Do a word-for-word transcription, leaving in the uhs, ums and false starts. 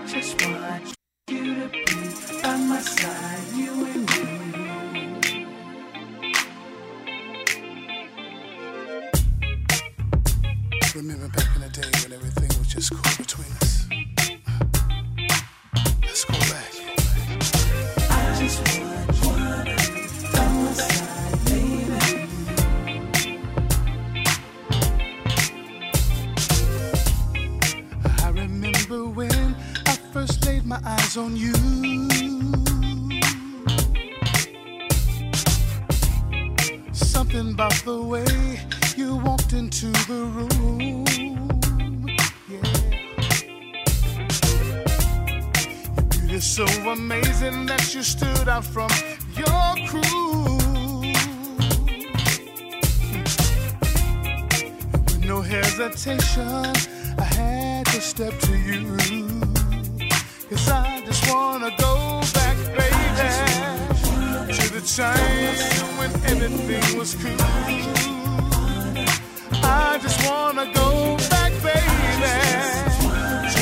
just want you to be by my side, you and me. Remember back in the day when everything was just cool between us. Let's go back. I just want you to be by my side, baby. I remember when I first laid my eyes on you. Something about the way you walked into the room, yeah. Your beauty's so amazing that you stood out from your crew. With no hesitation, I had to step to you. 'Cause I just wanna go back, baby, to the time when everything was cool.